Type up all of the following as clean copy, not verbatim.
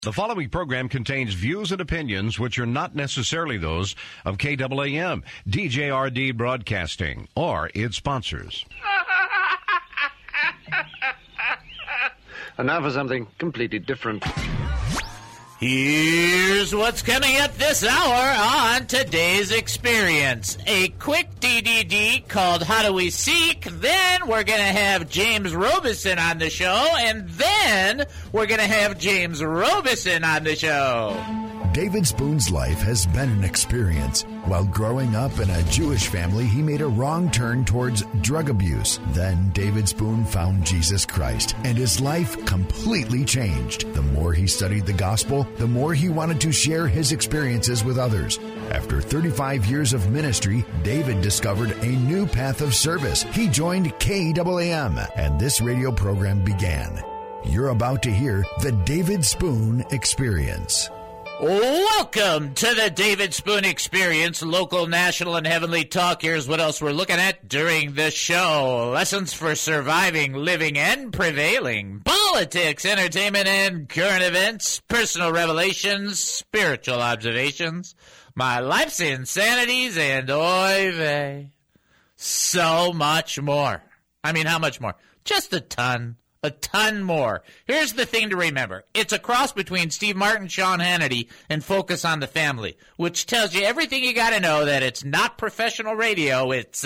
The following program contains views and opinions which are not necessarily those of KAAM, DJRD Broadcasting, or its sponsors. And now for something completely different. Here's what's coming up this hour on today's experience. A quick DDD called How Do We Seek? Then we're going to have James Robison on the show. And then we're going to have James Robison on the show. David Spoon's life has been an experience. While growing up in a Jewish family, he made a wrong turn towards drug abuse. Then David Spoon found Jesus Christ, and his life completely changed. The more he studied the gospel, the more he wanted to share his experiences with others. After 35 years of ministry, David discovered a new path of service. He joined KAAM, and this radio program began. You're about to hear the David Spoon Experience. Welcome to the David Spoon Experience, local, national, and heavenly talk. Here's what else we're looking at during this show. Lessons for surviving, living, and prevailing. Politics, entertainment, and current events. Personal revelations, spiritual observations. My life's insanities, and oy vey. So much more. I mean, how much more? Just a ton. A ton more. Here's the thing to remember. It's a cross between Steve Martin, Sean Hannity, and Focus on the Family, which tells you everything you got to know that it's not professional radio. It's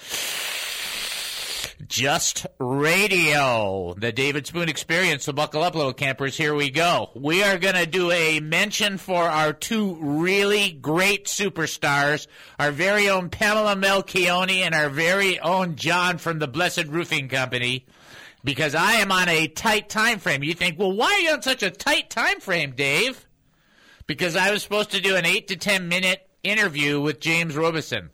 just radio. The David Spoon Experience. So buckle up, little campers. Here we go. We are going to do a mention for our two really great superstars, our very own Pamela Melchione and our very own John from the Blessed Roofing Company. Because I am on a tight time frame. You think, well, why are you on such a tight time frame, Dave? Because I was supposed to do an 8 to 10 minute interview with James Robison.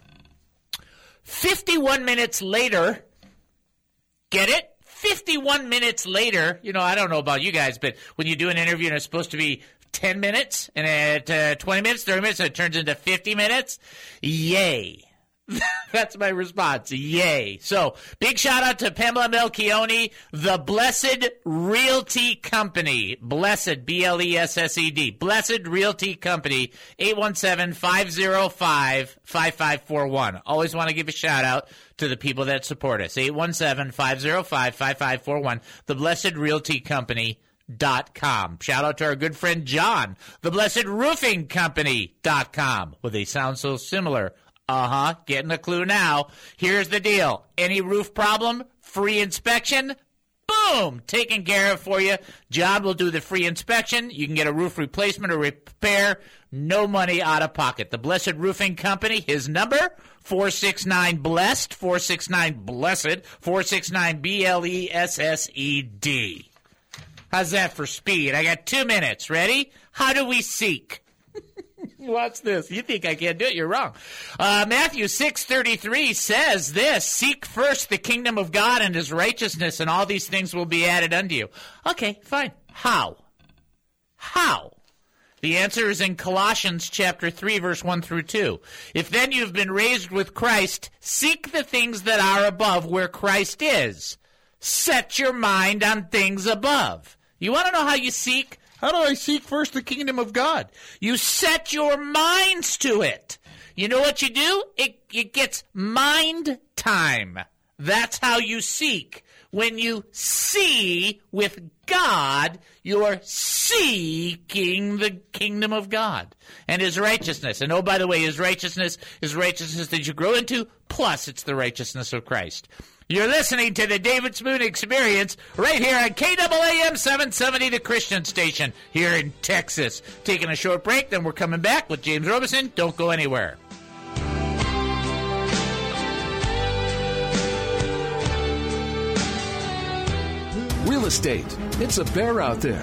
51 minutes later, get it? 51 minutes later, you know, I don't know about you guys, but when you do an interview and it's supposed to be 10 minutes, and at 20 minutes, 30 minutes, and it turns into 50 minutes, yay. That's my response. Yay. So, big shout out to Pamela Melchione, the Blessed Realty Company. Blessed, B-L-E-S-S-E-D. Blessed Realty Company, 817-505-5541. Always want to give a shout out to the people that support us. 817-505-5541. The Blessed Realty Company.com. Shout out to our good friend John, the Blessed Roofing Company.com. Well, they sound so similar. Getting a clue now. Here's the deal. Any roof problem, free inspection, boom, taken care of for you. John will do the free inspection. You can get a roof replacement or repair. No money out of pocket. The Blessed Roofing Company, his number, 469-BLESSED, 469-BLESSED, 469-BLESSED. How's that for speed? I got 2 minutes. Ready? How do we seek? Watch this. You think I can't do it? You're wrong. Matthew 6:33 says this: seek first the kingdom of God and his righteousness, and all these things will be added unto you. Okay, fine. How? How? The answer is in Colossians chapter 3, verse 1 through 2. If then you've been raised with Christ, seek the things that are above where Christ is. Set your mind on things above. You want to know how you seek? How do I seek first the kingdom of God? You set your minds to it. You know what you do? It gets mind time. That's how you seek. When you see with God, you're seeking the kingdom of God and his righteousness. And oh, by the way, his righteousness is righteousness that you grow into, plus it's the righteousness of Christ. You're listening to the David Spoon Experience right here on KAAM 770, the Christian station here in Texas. Taking a short break, then we're coming back with James Robison. Don't go anywhere. Real estate. It's a bear out there.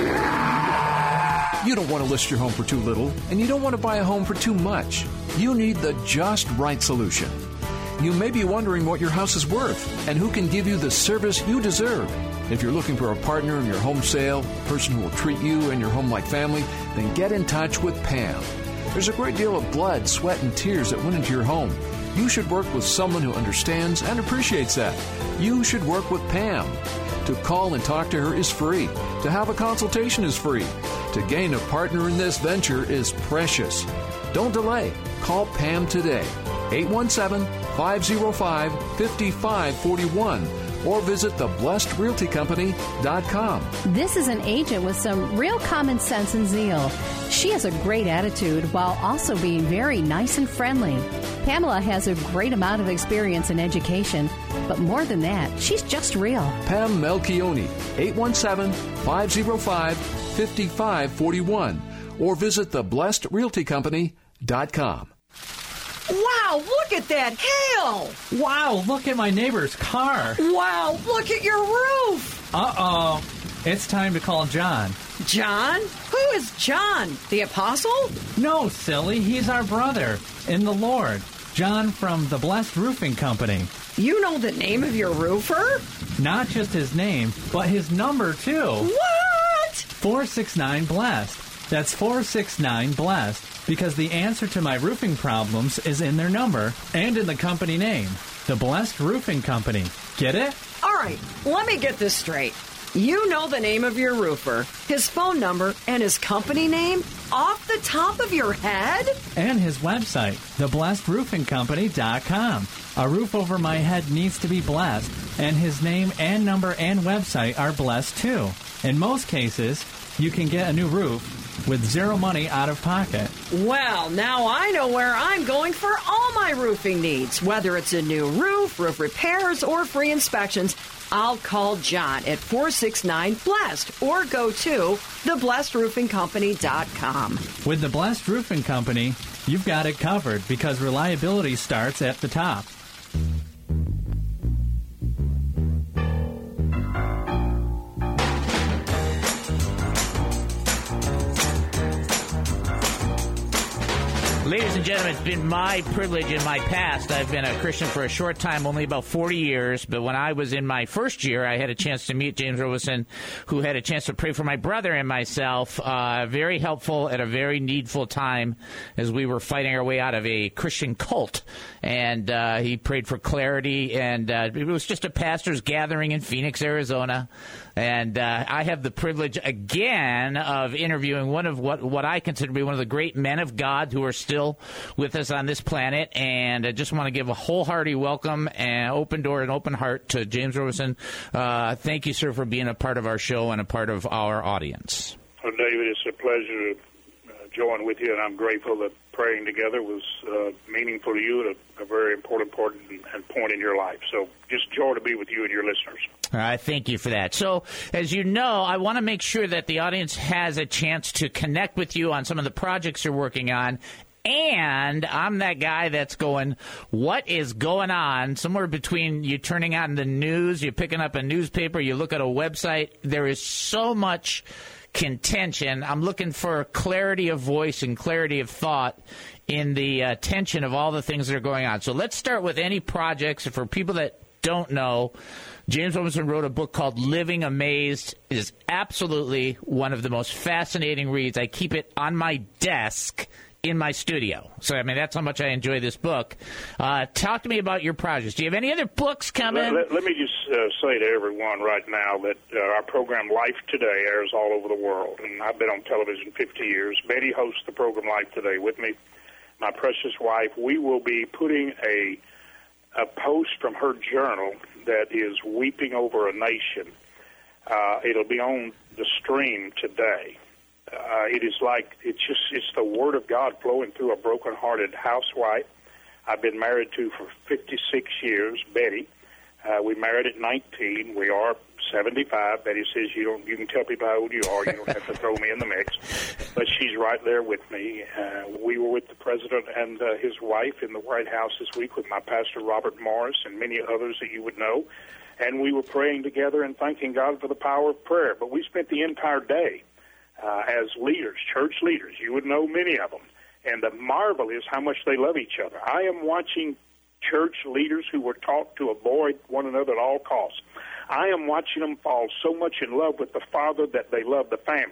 You don't want to list your home for too little, and you don't want to buy a home for too much. You need the just right solution. You may be wondering what your house is worth and who can give you the service you deserve. If you're looking for a partner in your home sale, a person who will treat you and your home like family, then get in touch with Pam. There's a great deal of blood, sweat, and tears that went into your home. You should work with someone who understands and appreciates that. You should work with Pam. To call and talk to her is free. To have a consultation is free. To gain a partner in this venture is precious. Don't delay. Call Pam today, 817-505-5541, or visit theblessedrealtycompany.com. This is an agent with some real common sense and zeal. She has a great attitude while also being very nice and friendly. Pamela has a great amount of experience in education, but more than that, she's just real. Pam Melchione, 817-505-5541, or visit theblessedrealtycompany.com. Wow, look at that hail! Wow, look at my neighbor's car. Wow, look at your roof! Uh-oh. It's time to call John. John? Who is John? The apostle? No, silly. He's our brother in the Lord. John from the Blessed Roofing Company. You know the name of your roofer? Not just his name, but his number, too. What? 469-BLESSED. That's 469-BLESSED, because the answer to my roofing problems is in their number and in the company name, the Blessed Roofing Company. Get it? All right, let me get this straight. You know the name of your roofer, his phone number, and his company name off the top of your head? And his website, theblessedroofingcompany.com. A roof over my head needs to be blessed, and his name and number and website are blessed too. In most cases, you can get a new roof with zero money out of pocket. Well, now I know where I'm going for all my roofing needs. Whether it's a new roof, roof repairs, or free inspections, I'll call John at 469-BLESSED or go to theblessedroofingcompany.com. With the Blessed Roofing Company, you've got it covered because reliability starts at the top. Ladies and gentlemen, it's been my privilege in my past. I've been a Christian for a short time, only about 40 years. But when I was in my first year, I had a chance to meet James Robison, who had a chance to pray for my brother and myself. Very helpful at a very needful time as we were fighting our way out of a Christian cult. And he prayed for clarity. And it was just a pastor's gathering in Phoenix, Arizona. And I have the privilege again of interviewing one of what I consider to be one of the great men of God who are still with us on this planet. And I just want to give a wholehearted welcome and open door and open heart to James Robison. Thank you, sir, for being a part of our show and a part of our audience. Well, David, it's a pleasure to join with you, and I'm grateful that praying together was meaningful to you at a very important point in your life. So just joy to be with you and your listeners. All right, thank you for that. So, as you know, I want to make sure that the audience has a chance to connect with you on some of the projects you're working on. And I'm that guy that's going, what is going on? Somewhere between you turning on the news, you're picking up a newspaper, you look at a website, there is so much contention. I'm looking for clarity of voice and clarity of thought in the tension of all the things that are going on. So let's start with any projects. For people that don't know, James Robison wrote a book called Living Amazed. It is absolutely one of the most fascinating reads. I keep it on my desk in my studio. So, I mean, that's how much I enjoy this book. Talk to me about your projects. Do you have any other books coming? Let me just say to everyone right now that our program Life Today airs all over the world, and I've been on television 50 years. Betty hosts the program Life Today with me, my precious wife. We will be putting a post from her journal that is weeping over a nation. It'll be on the stream today. It is like it's the Word of God flowing through a broken-hearted housewife I've been married to for 56 years, Betty. We married at 19. We are 75. Betty says you can tell people how old you are. You don't have to throw me in the mix. But she's right there with me. We were with the president and his wife in the White House this week with my pastor, Robert Morris, and many others that you would know. And we were praying together and thanking God for the power of prayer. But we spent the entire day as leaders, church leaders. You would know many of them. And the marvel is how much they love each other. I am watching church leaders who were taught to avoid one another at all costs. I am watching them fall so much in love with the Father that they love the family.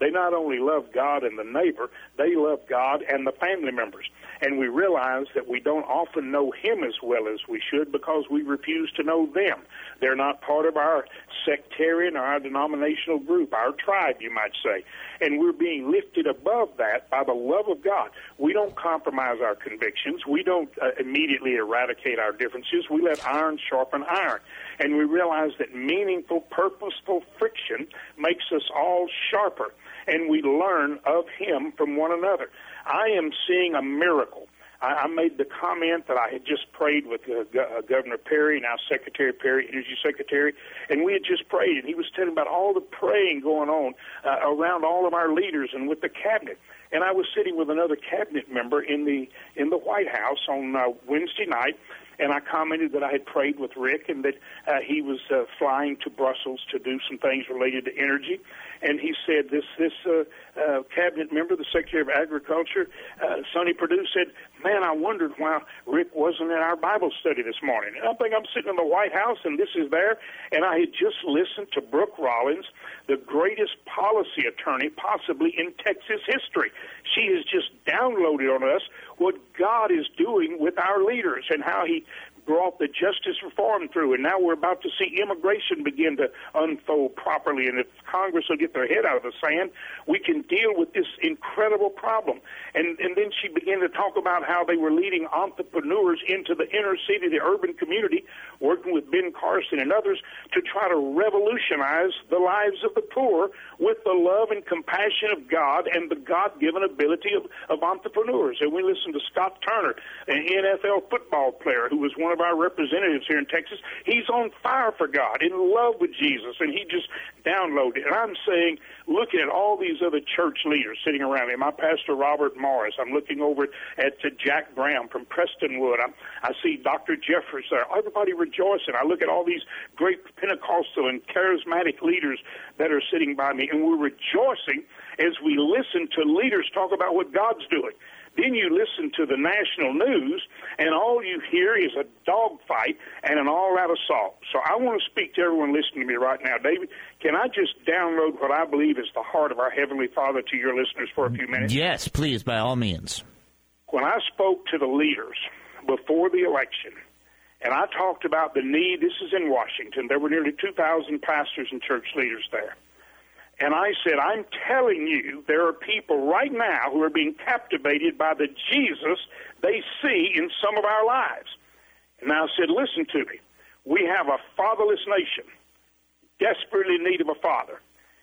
They not only love God and the neighbor, they love God and the family members. And we realize that we don't often know Him as well as we should because we refuse to know them. They're not part of our sectarian or our denominational group, our tribe, you might say. And we're being lifted above that by the love of God. We don't compromise our convictions. We don't immediately eradicate our differences. We let iron sharpen iron. And we realize that meaningful, purposeful friction makes us all sharper. And we learn of Him from one another. I am seeing a miracle. I made the comment that I had just prayed with Governor Perry, now Secretary Perry, Energy Secretary, and we had just prayed, and he was telling about all the praying going on around all of our leaders and with the cabinet. And I was sitting with another cabinet member in the White House on Wednesday night, and I commented that I had prayed with Rick and that he was flying to Brussels to do some things related to energy. And he said, this cabinet member, the Secretary of Agriculture, Sonny Perdue, said, man, I wondered why Rick wasn't in our Bible study this morning. And I think I'm sitting in the White House, and this is there, and I had just listened to Brooke Rollins, the greatest policy attorney possibly in Texas history. She has just downloaded on us what God is doing with our leaders and how He brought the justice reform through, and now we're about to see immigration begin to unfold properly, and if Congress will get their head out of the sand, we can deal with this incredible problem. And then she began to talk about how they were leading entrepreneurs into the inner city, the urban community, working with Ben Carson and others to try to revolutionize the lives of the poor with the love and compassion of God and the God-given ability of entrepreneurs. And we listened to Scott Turner, an NFL football player who was one of our representatives here in Texas. He's on fire for God, in love with Jesus, and he just downloaded. And I'm saying, looking at all these other church leaders sitting around me, my pastor Robert Morris, I'm looking over at Jack Brown from Prestonwood. I see Dr. Jeffers there. Everybody rejoicing. I look at all these great Pentecostal and charismatic leaders that are sitting by me, and we're rejoicing as we listen to leaders talk about what God's doing. Then you listen to the national news, and all you hear is a dogfight and an all-out assault. So I want to speak to everyone listening to me right now. David, can I just download what I believe is the heart of our Heavenly Father to your listeners for a few minutes? Yes, please, by all means. When I spoke to the leaders before the election, and I talked about the need, this is in Washington, there were nearly 2,000 pastors and church leaders there. And I said, I'm telling you, there are people right now who are being captivated by the Jesus they see in some of our lives. And I said, listen to me. We have a fatherless nation, desperately in need of a father.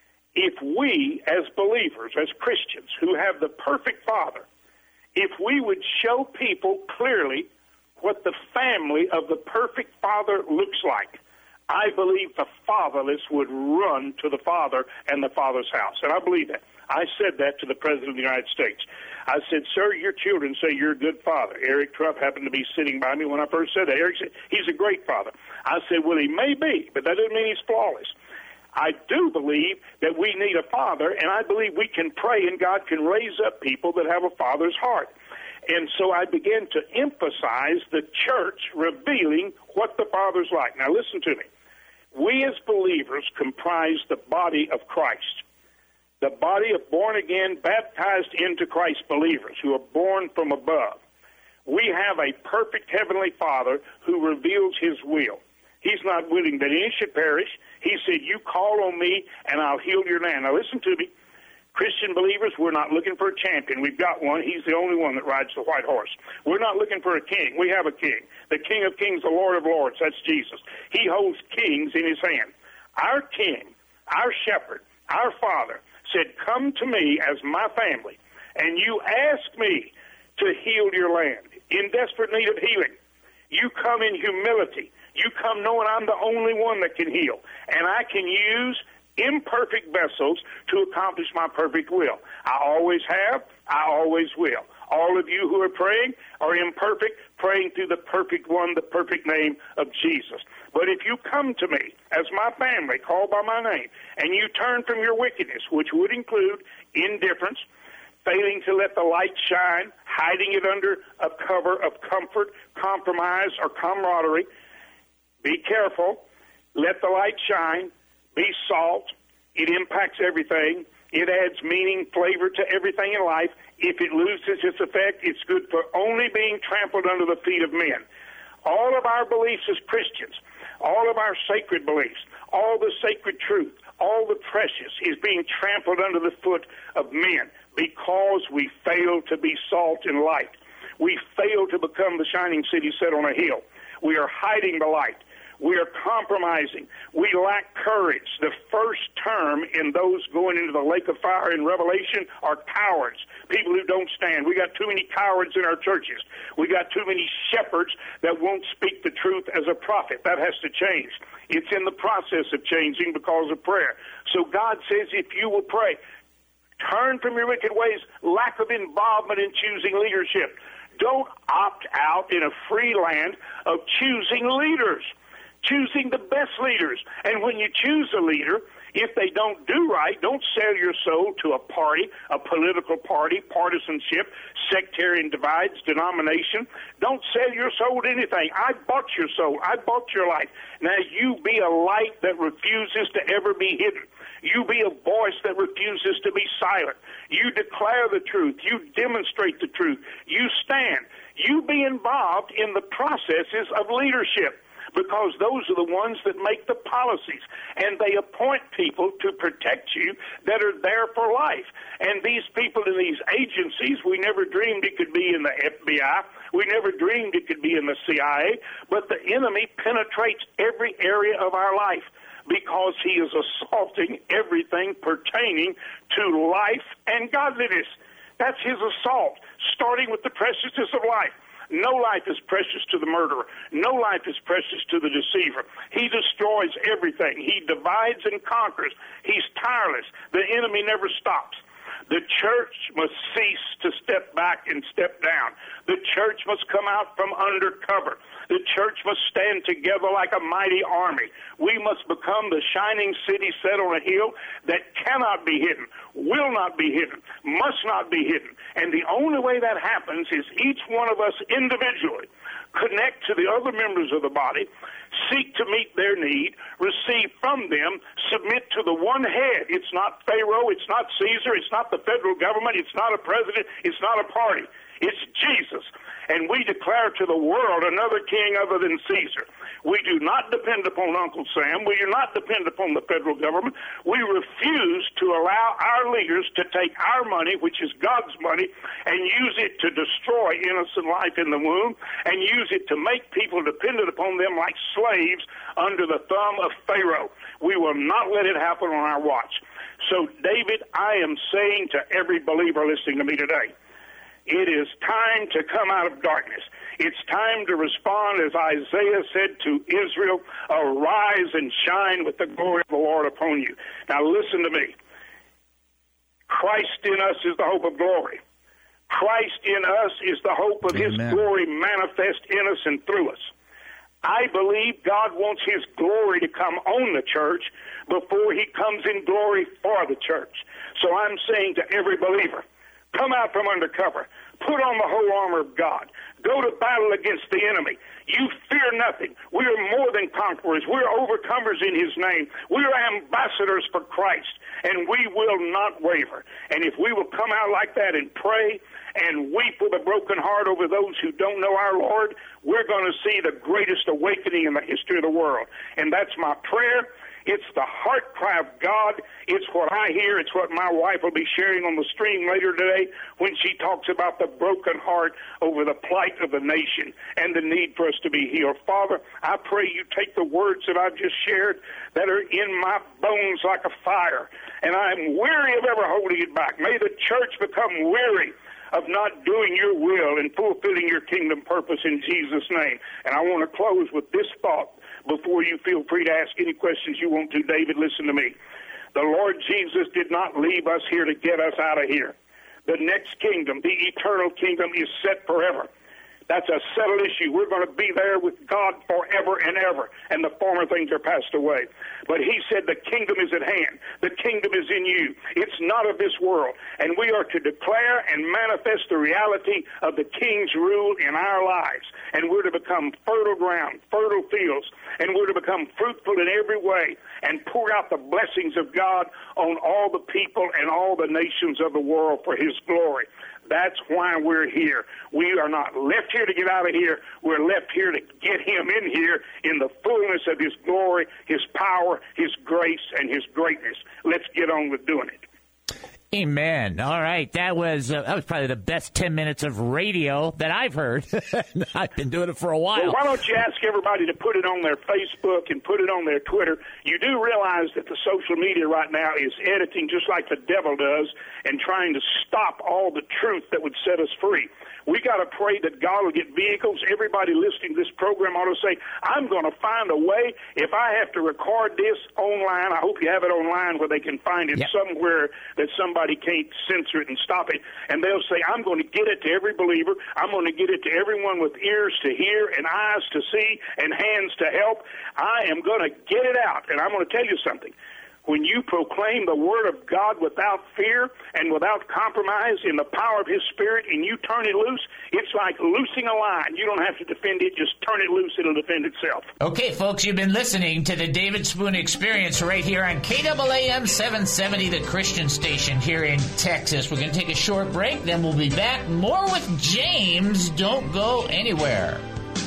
If we, as believers, as Christians, who have the perfect father, if we would show people clearly what the family of the perfect father looks like, I believe the fatherless would run to the Father and the Father's house. And I believe that. I said that to the President of the United States. I said, sir, your children say you're a good father. Eric Trupp happened to be sitting by me when I first said that. Eric said, he's a great father. I said, well, he may be, but that doesn't mean he's flawless. I do believe that we need a father, and I believe we can pray and God can raise up people that have a father's heart. And so I began to emphasize the church revealing what the Father's like. Now listen to me. We as believers comprise the body of Christ, the body of born-again, baptized into Christ believers who are born from above. We have a perfect heavenly Father who reveals His will. He's not willing that any should perish. He said, you call on me and I'll heal your land. Now listen to me. Christian believers, we're not looking for a champion. We've got one. He's the only one that rides the white horse. We're not looking for a king. We have a king. The King of Kings, the Lord of Lords. That's Jesus. He holds kings in His hand. Our king, our shepherd, our Father said, come to me as my family, and you ask me to heal your land in desperate need of healing. You come in humility. You come knowing I'm the only one that can heal, and I can use imperfect vessels to accomplish my perfect will. I always have, I always will. All of you who are praying are imperfect, praying through the perfect one, the perfect name of Jesus. But if you come to me as my family, called by my name, and you turn from your wickedness, which would include indifference, failing to let the light shine, hiding it under a cover of comfort, compromise, or camaraderie, be careful. Let the light shine. Be salt. It impacts everything. It adds meaning, flavor to everything in life. If it loses its effect, it's good for only being trampled under the feet of men. All of our beliefs as Christians, all of our sacred beliefs, all the sacred truth, all the precious is being trampled under the foot of men because we fail to be salt and light. We fail to become the shining city set on a hill. We are hiding the light. We are compromising. We lack courage. The first term in those going into the lake of fire in Revelation are cowards, people who don't stand. We got too many cowards in our churches. We got too many shepherds that won't speak the truth as a prophet. That has to change. It's in the process of changing because of prayer. So God says if you will pray, turn from your wicked ways, lack of involvement in choosing leadership. Don't opt out in a free land of choosing leaders. Choosing the best leaders. And when you choose a leader, if they don't do right, don't sell your soul to a party, a political party, partisanship, sectarian divides, denomination. Don't sell your soul to anything. I bought your soul. I bought your life. Now you be a light that refuses to ever be hidden. You be a voice that refuses to be silent. You declare the truth. You demonstrate the truth. You stand. You be involved in the processes of leadership, because those are the ones that make the policies, and they appoint people to protect you that are there for life. And these people in these agencies, we never dreamed it could be in the FBI. We never dreamed it could be in the CIA, but the enemy penetrates every area of our life because he is assaulting everything pertaining to life and godliness. That's his assault, starting with the preciousness of life. No life is precious to the murderer. No life is precious to the deceiver. He destroys everything. He divides and conquers. He's tireless. The enemy never stops. The church must cease to step back and step down. The church must come out from under cover. The church must stand together like a mighty army. We must become the shining city set on a hill that cannot be hidden, will not be hidden, must not be hidden. And the only way that happens is each one of us individually connect to the other members of the body, seek to meet their need, receive from them, submit to the one head. It's not Pharaoh, it's not Caesar, it's not the federal government, it's not a president, it's not a party. It's Jesus. And we declare to the world another king other than Caesar. We do not depend upon Uncle Sam. We do not depend upon the federal government. We refuse to allow our leaders to take our money, which is God's money, and use it to destroy innocent life in the womb and use it to make people dependent upon them like slaves under the thumb of Pharaoh. We will not let it happen on our watch. So, David, I am saying to every believer listening to me today, it is time to come out of darkness. It's time to respond, as Isaiah said to Israel, arise and shine with the glory of the Lord upon you. Now listen to me. Christ in us is the hope of glory. Christ in us is the hope of His glory manifest in us and through us. I believe God wants His glory to come on the church before He comes in glory for the church. So I'm saying to every believer, come out from under cover. Put on the whole armor of God. Go to battle against the enemy. You fear nothing. We are more than conquerors. We are overcomers in His name. We are ambassadors for Christ, and we will not waver. And if we will come out like that and pray and weep with a broken heart over those who don't know our Lord, we're going to see the greatest awakening in the history of the world. And that's my prayer. It's the heart cry of God. It's what I hear. It's what my wife will be sharing on the stream later today when she talks about the broken heart over the plight of the nation and the need for us to be healed. Father, I pray you take the words that I've just shared that are in my bones like a fire, and I'm weary of ever holding it back. May the church become weary of not doing your will and fulfilling your kingdom purpose in Jesus' name. And I want to close with this thought before you feel free to ask any questions you want to. David, listen to me. The Lord Jesus did not leave us here to get us out of here. The next kingdom, the eternal kingdom, is set forever. That's a settled issue. We're going to be there with God forever and ever, and the former things are passed away. But He said the kingdom is at hand. The kingdom is in you. It's not of this world. And we are to declare and manifest the reality of the King's rule in our lives. And we're to become fertile ground, fertile fields, and we're to become fruitful in every way. and pour out the blessings of God on all the people and all the nations of the world for his glory. That's why we're here. We are not left here to get out of here. We're left here to get him in here in the fullness of his glory, his power, his grace, and his greatness. Let's get on with doing it. Amen. All right. That was probably the best 10 minutes of radio that I've heard. I've been doing it for a while. Well, why don't you ask everybody to put it on their Facebook and put it on their Twitter? You do realize that the social media right now is editing just like the devil does and trying to stop all the truth that would set us free. We got to pray that God will get vehicles. Everybody listening to this program ought to say, I'm going to find a way. If I have to record this online, I hope you have it online where they can find it somewhere that somebody can't censor it and stop it. And they'll say, I'm going to get it to every believer. I'm going to get it to everyone with ears to hear and eyes to see and hands to help. I am going to get it out. And I'm going to tell you something. When you proclaim the Word of God without fear and without compromise in the power of His Spirit and you turn it loose, it's like loosing a lion. You don't have to defend it. Just turn it loose. It'll defend itself. Okay, folks, you've been listening to the David Spoon Experience right here on KAAM 770, the Christian station here in Texas. We're going to take a short break, then we'll be back. More with James. Don't go anywhere.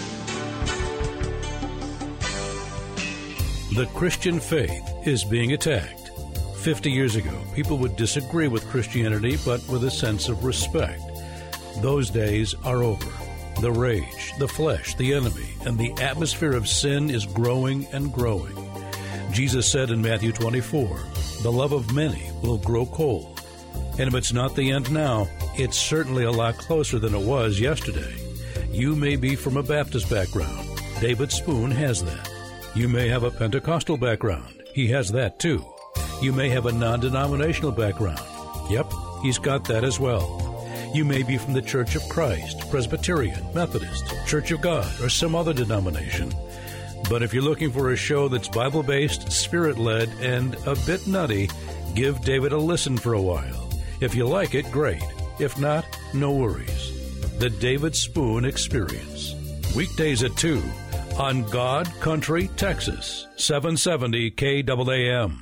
The Christian faith is being attacked. 50 years ago, people would disagree with Christianity, but with a sense of respect. Those days are over. The rage, the flesh, the enemy, and the atmosphere of sin is growing and growing. Jesus said in Matthew 24, the love of many will grow cold. And if it's not the end now, it's certainly a lot closer than it was yesterday. You may be from a Baptist background. David Spoon has that. You may have a Pentecostal background. He has that too. You may have a non-denominational background. Yep, he's got that as well. You may be from the Church of Christ, Presbyterian, Methodist, Church of God, or some other denomination. But if you're looking for a show that's Bible-based, Spirit-led, and a bit nutty, give David a listen for a while. If you like it, great. If not, no worries. The David Spoon Experience. Weekdays at 2. On God Country, Texas, 770 KAAM.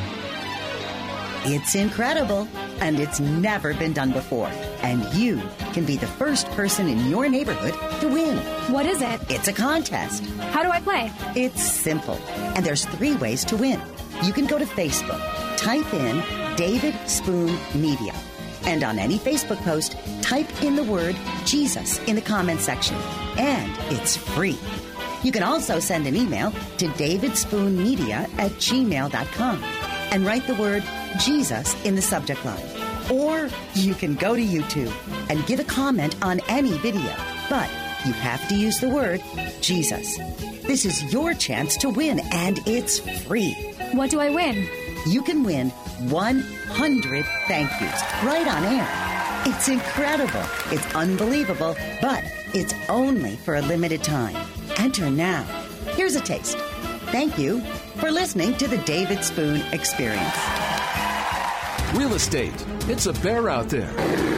It's incredible, and it's never been done before. And you can be the first person in your neighborhood to win. What is it? It's a contest. How do I play? It's simple, and there's 3 ways to win. You can go to Facebook, type in David Spoon Media, and on any Facebook post, type in the word Jesus in the comment section, and it's free. You can also send an email to davidspoonmedia@gmail.com and write the word Jesus in the subject line. Or you can go to YouTube and give a comment on any video, but you have to use the word Jesus. This is your chance to win, and it's free. What do I win? You can win 100 thank yous right on air. It's incredible. It's unbelievable, but it's only for a limited time. Enter now. Here's a taste. Thank you for listening to the David Spoon Experience. Real estate. It's a bear out there.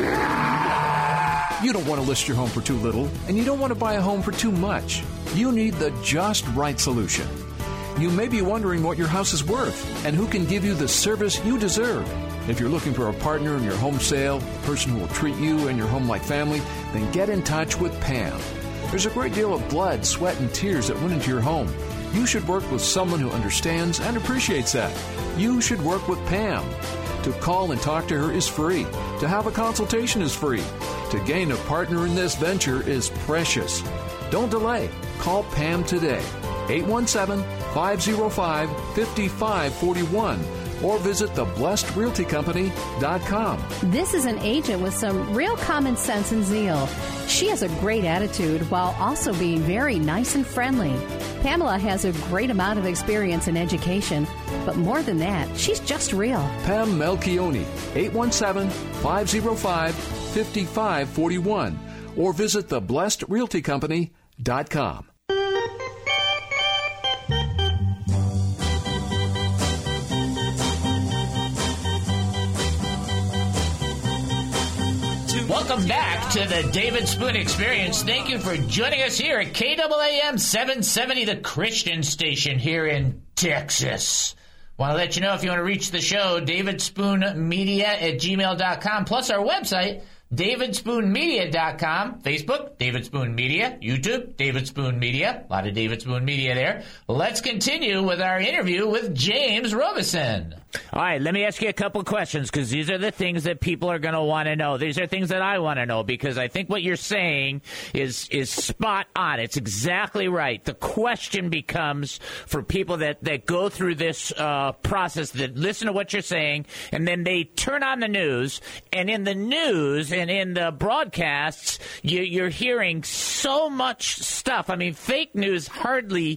You don't want to list your home for too little, and you don't want to buy a home for too much. You need the just right solution. You may be wondering what your house is worth and who can give you the service you deserve. If you're looking for a partner in your home sale, a person who will treat you and your home like family, then get in touch with Pam. There's a great deal of blood, sweat, and tears that went into your home. You should work with someone who understands and appreciates that. You should work with Pam. To call and talk to her is free. To have a consultation is free. To gain a partner in this venture is precious. Don't delay. Call Pam today. 817-505-5541 or visit theblessedrealtycompany.com. This is an agent with some real common sense and zeal. She has a great attitude while also being very nice and friendly. Pamela has a great amount of experience in education, but more than that, she's just real. Pam Melchioni, 817-505-5541 or visit theblessedrealtycompany.com. Welcome back to the David Spoon Experience. Thank you for joining us here at KAAM 770, the Christian station here in Texas. Want to let you know if you want to reach the show, davidspoonmedia@gmail.com, plus our website, davidspoonmedia.com, Facebook, David Spoon Media, YouTube, David Spoon Media, a lot of David Spoon Media there. Let's continue with our interview with James Robison. All right, let me ask you a couple questions, because these are the things that people are going to want to know. These are things that I want to know, because I think what you're saying is spot on. It's exactly right. The question becomes, for people that go through this process, that listen to what you're saying, and then they turn on the news, and in the news and in the broadcasts, you're hearing so much stuff. I mean, fake news hardly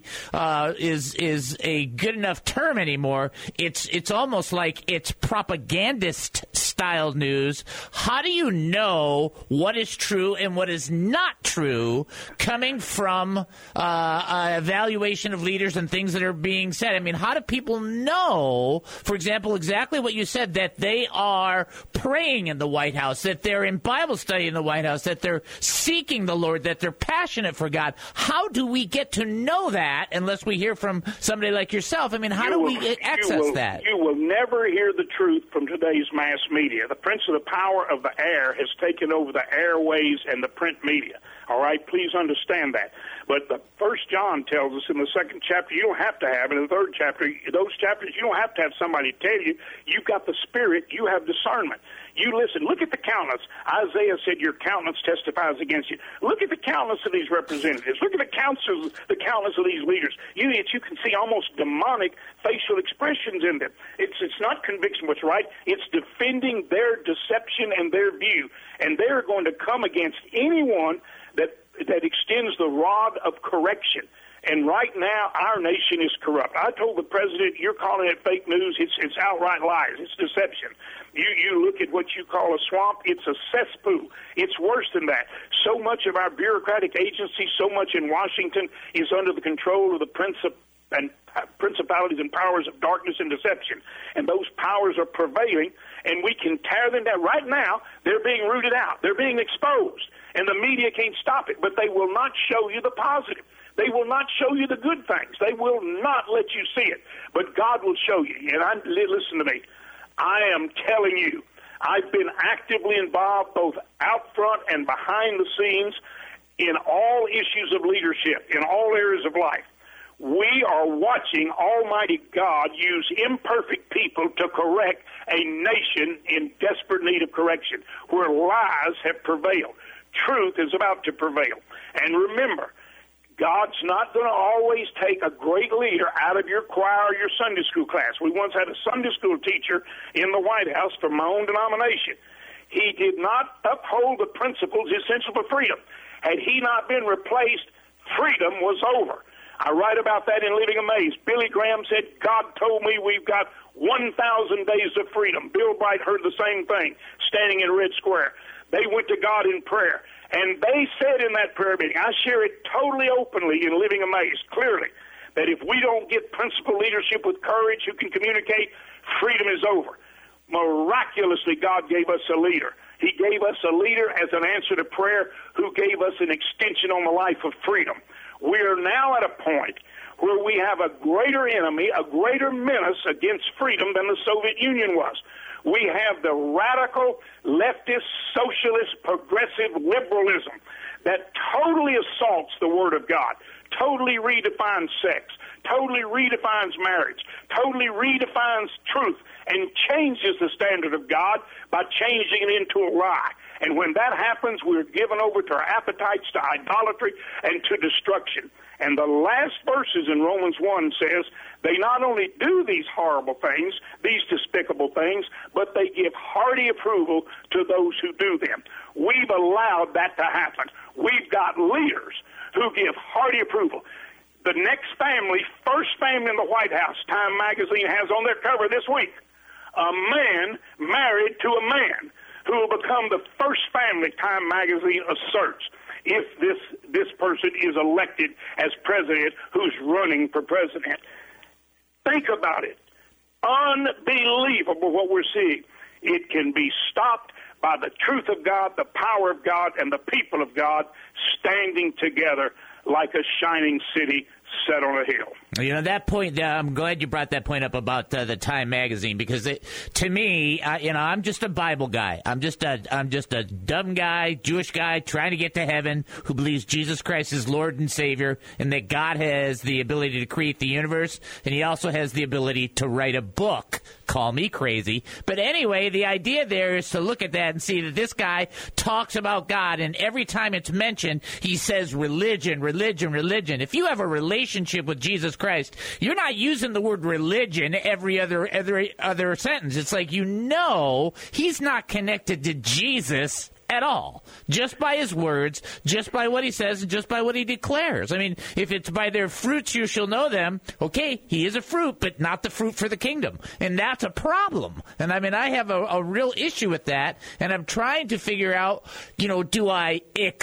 is a good enough term anymore. It's almost like it's propagandist-style news. How do you know what is true and what is not true coming from evaluation of leaders and things that are being said? I mean, how do people know, for example, exactly what you said, that they are praying in the White House, that they're in Bible study in the White House, that they're seeking the Lord, that they're passionate for God? How do we get to know that unless we hear from somebody like yourself? I mean, how do we access that? You will never hear the truth from today's mass media. The prince of the power of the air has taken over the airways and the print media. All right, please understand that. But the First John tells us in the second chapter, you don't have to have, in the third chapter, those chapters, you don't have to have somebody tell you. You've got the Spirit. You have discernment. You listen. Look at the countenance. Isaiah said, your countenance testifies against you. Look at the countenance of these representatives. Look at the countenance of these leaders. You can see almost demonic facial expressions in them. It's not conviction what's right. It's defending their deception and their view. And they're going to come against anyone that extends the rod of correction. And right now, our nation is corrupt. I told the president, you're calling it fake news. It's outright lies. It's deception. You look at what you call a swamp, it's a cesspool. It's worse than that. So much of our bureaucratic agency, so much in Washington, is under the control of the principalities and powers of darkness and deception. And those powers are prevailing, and we can tear them down. Right now, they're being rooted out. They're being exposed. And the media can't stop it, but they will not show you the positive. They will not show you the good things. They will not let you see it. But God will show you. And listen to me. I am telling you, I've been actively involved both out front and behind the scenes in all issues of leadership, in all areas of life. We are watching Almighty God use imperfect people to correct a nation in desperate need of correction, where lies have prevailed. Truth is about to prevail. And remember, God's not going to always take a great leader out of your choir or your Sunday school class. We once had a Sunday school teacher in the White House from my own denomination. He did not uphold the principles essential for freedom. Had he not been replaced, freedom was over. I write about that in Living Amazed. Billy Graham said, God told me we've got 1,000 days of freedom. Bill Bright heard the same thing, standing in Red Square. They went to God in prayer. And they said in that prayer meeting, I share it totally openly in Living Amazed, clearly, that if we don't get principled leadership with courage who can communicate, freedom is over. Miraculously, God gave us a leader. He gave us a leader as an answer to prayer who gave us an extension on the life of freedom. We are now at a point where we have a greater enemy, a greater menace against freedom than the Soviet Union was. We have the radical, leftist, socialist, progressive liberalism that totally assaults the Word of God, totally redefines sex, totally redefines marriage, totally redefines truth, and changes the standard of God by changing it into a lie. And when that happens, we're given over to our appetites, to idolatry, and to destruction. And the last verses in Romans 1 says, they not only do these horrible things, these despicable things, but they give hearty approval to those who do them. We've allowed that to happen. We've got leaders who give hearty approval. The next family, first family in the White House, Time magazine has on their cover this week, a man married to a man who will become the first family, Time magazine asserts, if this person is elected as president who's running for president. Think about it. Unbelievable what we're seeing. It can be stopped by the truth of God, the power of God, and the people of God standing together like a shining city set on a hill. You know, that point, I'm glad you brought that point up about the Time magazine, because to me, I'm just a Bible guy. I'm just a dumb guy, Jewish guy trying to get to heaven, who believes Jesus Christ is Lord and Savior, and that God has the ability to create the universe, and he also has the ability to write a book. Call me crazy. But anyway, the idea there is to look at that and see that this guy talks about God, and every time it's mentioned, he says religion, religion, religion. If you have a relationship with Jesus Christ, you're not using the word religion every other sentence. It's like, he's not connected to Jesus at all, just by his words, just by what he says, and just by what he declares. I mean, if it's by their fruits you shall know them, okay, he is a fruit, but not the fruit for the kingdom. And that's a problem. And I mean, I have a real issue with that, and I'm trying to figure out, do I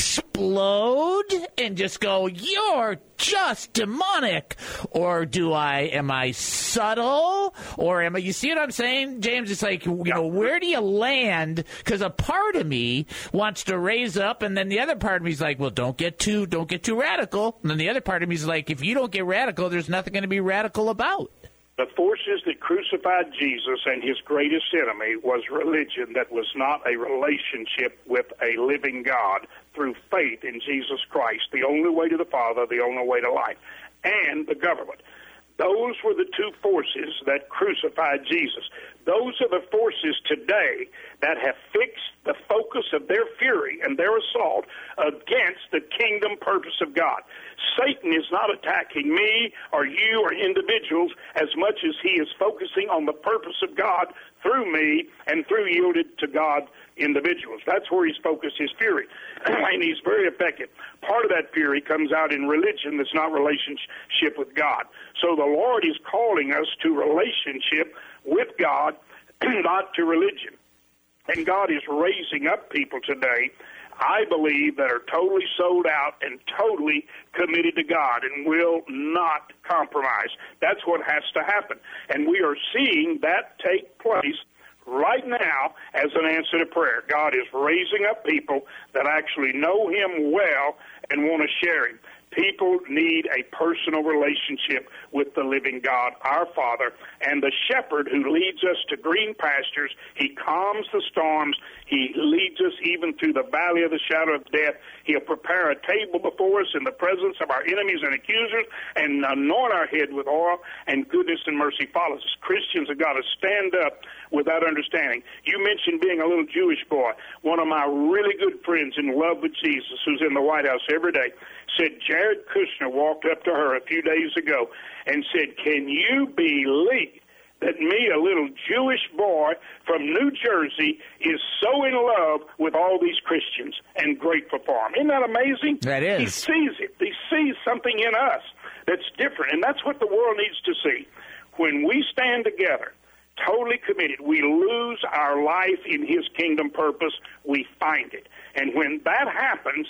explode and just go, you're just demonic, or am I subtle, or you see what I'm saying, James? It's like, where do you land? Because a part of me wants to raise up, and then the other part of me is like, well, don't get too radical. And then the other part of me is like, if you don't get radical, there's nothing going to be radical about. The forces that crucified Jesus and his greatest enemy was religion that was not a relationship with a living God through faith in Jesus Christ, the only way to the Father, the only way to life, and the government. Those were the two forces that crucified Jesus. Those are the forces today that have fixed the focus of their fury and their assault against the kingdom purpose of God. Satan is not attacking me or you or individuals as much as he is focusing on the purpose of God through me and through yielded to God individuals. That's where he's focused his fury. And he's very effective. Part of that fury comes out in religion that's not relationship with God. So the Lord is calling us to relationship with God, not to religion. And God is raising up people today, I believe, that are totally sold out and totally committed to God and will not compromise. That's what has to happen. And we are seeing that take place right now as an answer to prayer. God is raising up people that actually know him well and want to share him. People need a personal relationship with the living God, our Father, and the shepherd who leads us to green pastures. He calms the storms. He leads us even through the valley of the shadow of death. He'll prepare a table before us in the presence of our enemies and accusers and anoint our head with oil, and goodness and mercy follows us. Christians have got to stand up with that understanding. You mentioned being a little Jewish boy. One of my really good friends in love with Jesus, who's in the White House every day, said Jared Kushner walked up to her a few days ago and said, can you believe that me, a little Jewish boy from New Jersey, is so in love with all these Christians and grateful for them? Isn't that amazing? That is. He sees it. He sees something in us that's different, and that's what the world needs to see. When we stand together, totally committed, we lose our life in his kingdom purpose. We find it. And when that happens,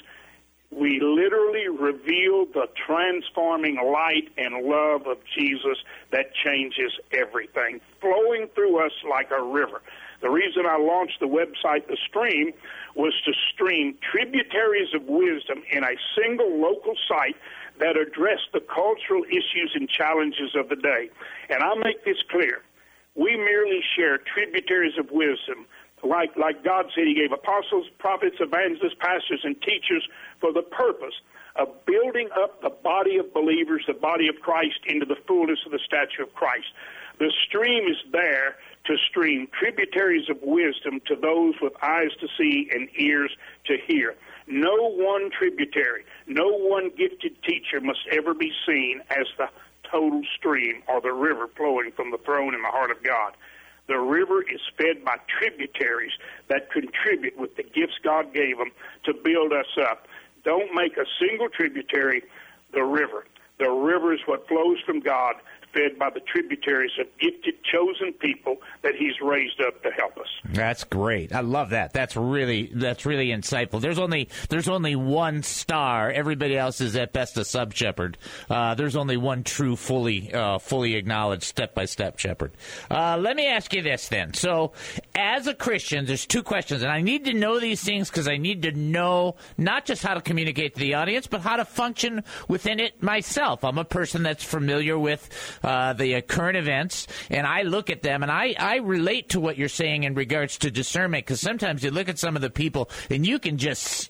we literally reveal the transforming light and love of Jesus that changes everything, flowing through us like a river. The reason I launched the website, The Stream, was to stream tributaries of wisdom in a single local site that address the cultural issues and challenges of the day. And I'll make this clear. We merely share tributaries of wisdom. Like God said, he gave apostles, prophets, evangelists, pastors, and teachers for the purpose of building up the body of believers, the body of Christ, into the fullness of the stature of Christ. The stream is there to stream tributaries of wisdom to those with eyes to see and ears to hear. No one tributary, no one gifted teacher must ever be seen as the total stream or the river flowing from the throne in the heart of God. The river is fed by tributaries that contribute with the gifts God gave them to build us up. Don't make a single tributary the river. The river is what flows from God, fed by the tributaries of gifted, chosen people that he's raised up to help us. That's great. I love that. That's really insightful. There's only one star. Everybody else is at best a sub shepherd. There's only one true, fully acknowledged step-by-step shepherd. Let me ask you this then. So, as a Christian, there's two questions, and I need to know these things because I need to know not just how to communicate to the audience, but how to function within it myself. I'm a person that's familiar with the current events, and I look at them, and I relate to what you're saying in regards to discernment, because sometimes you look at some of the people, and you can just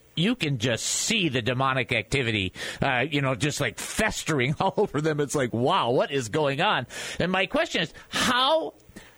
see the demonic activity, just like festering all over them. It's like, wow, what is going on? And my question is, how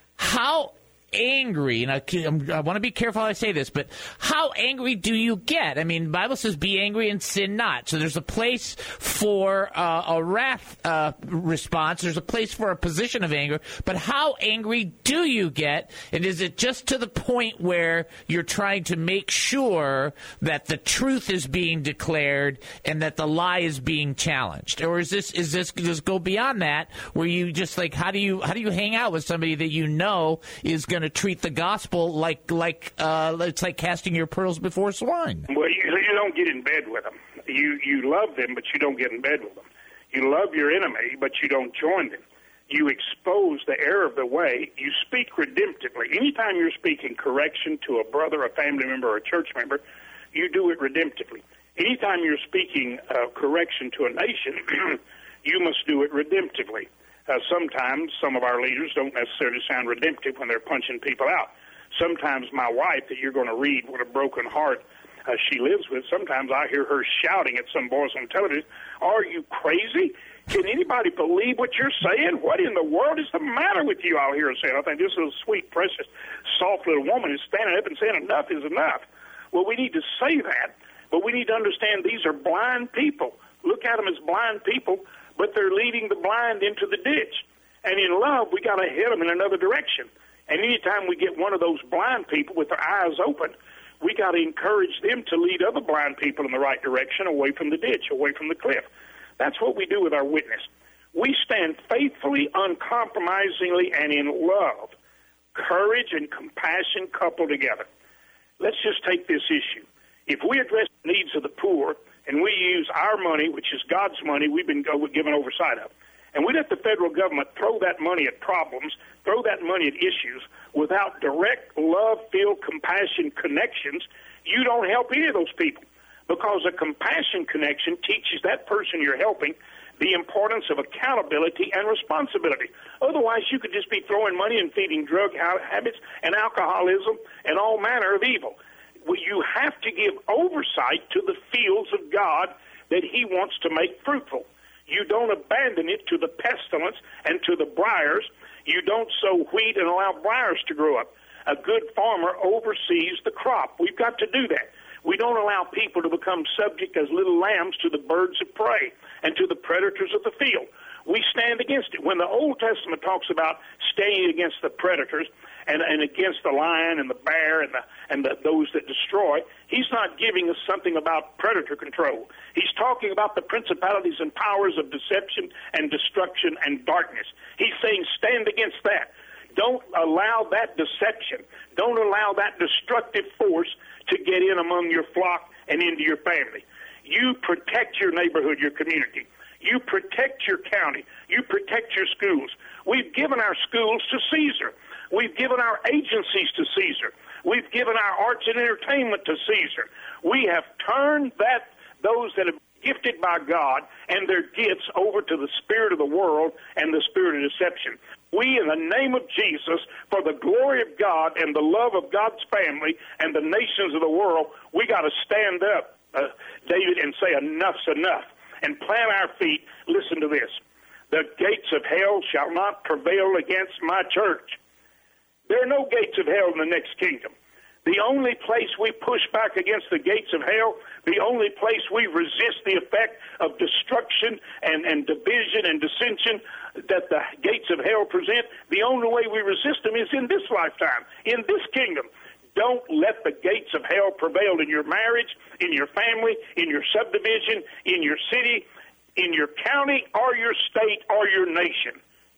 angry, and I want to be careful how I say this, but how angry do you get? I mean, the Bible says be angry and sin not. So there's a place for a wrath response. There's a place for a position of anger. But how angry do you get? And is it just to the point where you're trying to make sure that the truth is being declared and that the lie is being challenged? Or does this go beyond that, where you just like, how do you hang out with somebody that you know is going to treat the gospel like it's like casting your pearls before swine? Well, you don't get in bed with them. You love them, but you don't get in bed with them. You love your enemy, but you don't join them. You expose the error of the way. You speak redemptively. Anytime you're speaking correction to a brother, a family member, or a church member, you do it redemptively. Anytime you're speaking correction to a nation, you must do it redemptively. Sometimes some of our leaders don't necessarily sound redemptive when they're punching people out. Sometimes my wife, that you're going to read what a broken heart she lives with, sometimes I hear her shouting at some boys on television, "Are you crazy? Can anybody believe what you're saying? What in the world is the matter with you?" I'll hear her say. I think this little sweet, precious, soft little woman is standing up and saying enough is enough. Well, we need to say that, but we need to understand these are blind people. Look at them as blind people, but they're leading the blind into the ditch. And in love, we got to hit them in another direction. And anytime we get one of those blind people with their eyes open, we got to encourage them to lead other blind people in the right direction, away from the ditch, away from the cliff. That's what we do with our witness. We stand faithfully, uncompromisingly, and in love. Courage and compassion coupled together. Let's just take this issue. If we address the needs of the poor, and we use our money, which is God's money, we've been given oversight of, and we let the federal government throw that money at problems, throw that money at issues, without direct love-filled compassion connections, you don't help any of those people. Because a compassion connection teaches that person you're helping the importance of accountability and responsibility. Otherwise, you could just be throwing money and feeding drug habits and alcoholism and all manner of evil. Well, you have to give oversight to the fields of God that he wants to make fruitful. You don't abandon it to the pestilence and to the briars. You don't sow wheat and allow briars to grow up. A good farmer oversees the crop. We've got to do that. We don't allow people to become subject as little lambs to the birds of prey and to the predators of the field. We stand against it. When the Old Testament talks about staying against the predators and against the lion and the bear and those that destroy, he's not giving us something about predator control. He's talking about the principalities and powers of deception and destruction and darkness. He's saying stand against that. Don't allow that deception. Don't allow that destructive force to get in among your flock and into your family. You protect your neighborhood, your community. You protect your county. You protect your schools. We've given our schools to Caesar. We've given our agencies to Caesar. We've given our arts and entertainment to Caesar. We have turned those that have been gifted by God and their gifts over to the spirit of the world and the spirit of deception. We, in the name of Jesus, for the glory of God and the love of God's family and the nations of the world, we got to stand up, David, and say enough's enough and plant our feet. Listen to this. The gates of hell shall not prevail against my church. There are no gates of hell in the next kingdom. The only place we push back against the gates of hell, the only place we resist the effect of destruction and division and dissension that the gates of hell present, the only way we resist them is in this lifetime, in this kingdom. Don't let the gates of hell prevail in your marriage, in your family, in your subdivision, in your city, in your county, or your state, or your nation.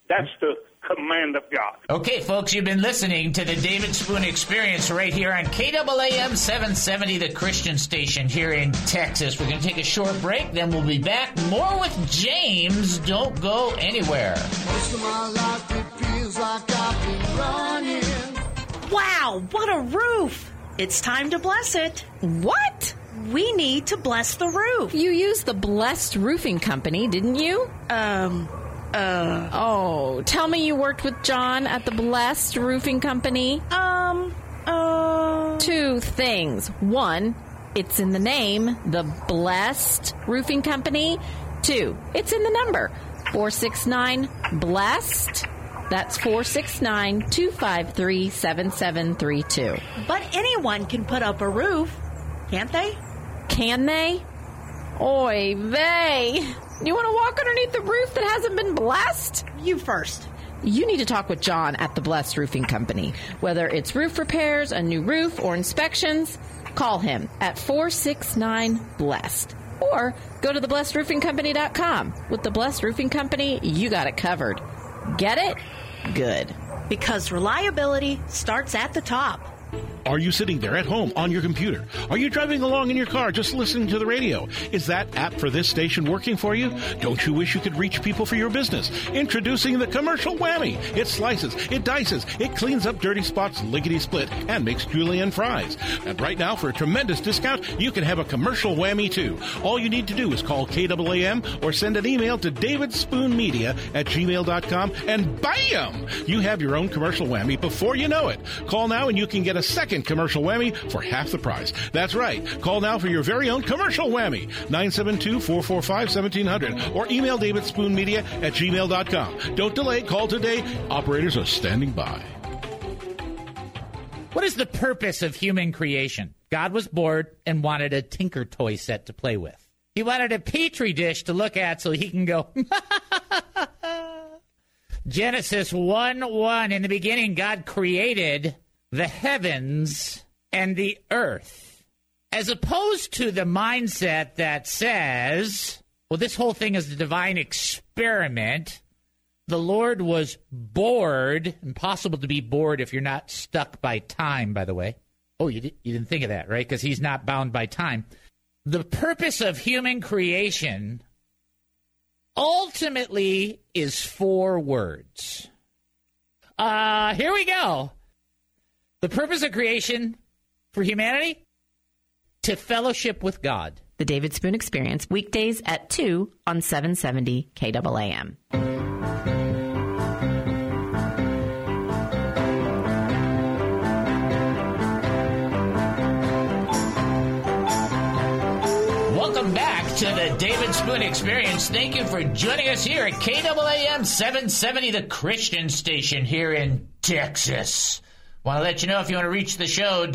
That's the command of God. Okay, folks, you've been listening to the David Spoon Experience right here on KAAM 770, the Christian station here in Texas. We're going to take a short break, then we'll be back. More with James. Don't go anywhere. Most of my life it feels like I've been running. Wow, what a roof! It's time to bless it. What? We need to bless the roof. You used the Blessed Roofing Company, didn't you? Oh, tell me you worked with John at the Blessed Roofing Company? Two things. One, it's in the name, the Blessed Roofing Company. Two, it's in the number, 469-BLESSED. That's 469-253-7732. But anyone can put up a roof, can't they? Can they? Oy vey. You want to walk underneath the roof that hasn't been blessed? You first. You need to talk with John at the Blessed Roofing Company. Whether it's roof repairs, a new roof, or inspections, call him at 469-BLESSED. Or go to theblessedroofingcompany.com. With the Blessed Roofing Company, you got it covered. Get it? Good. Because reliability starts at the top. Are you sitting there at home on your computer? Are you driving along in your car just listening to the radio? Is that app for this station working for you? Don't you wish you could reach people for your business? Introducing the Commercial Whammy. It slices, it dices, it cleans up dirty spots lickety-split, and makes julienne fries. And right now, for a tremendous discount, you can have a Commercial Whammy too. All you need to do is call KAAM or send an email to davidspoonmedia@gmail.com, and bam! You have your own Commercial Whammy before you know it. Call now and you can get a second Commercial Whammy for half the price. That's right. Call now for your very own Commercial Whammy. 972-445-1700 or email davidspoonmedia@gmail.com. Don't delay. Call today. Operators are standing by. What is the purpose of human creation? God was bored and wanted a Tinker Toy set to play with. He wanted a Petri dish to look at so he can go, Genesis 1:1, in the beginning God created the heavens and the earth, as opposed to the mindset that says, well, this whole thing is a divine experiment. The Lord was bored. Impossible to be bored if you're not stuck by time, by the way. Oh, you didn't think of that, right? Because he's not bound by time. The purpose of human creation ultimately is 4 words. Here we go. The purpose of creation for humanity? To fellowship with God. The David Spoon Experience, weekdays at 2 on 770 KAAM. Welcome back to the David Spoon Experience. Thank you for joining us here at KAAM 770, the Christian station here in Texas. Want to let you know if you want to reach the show,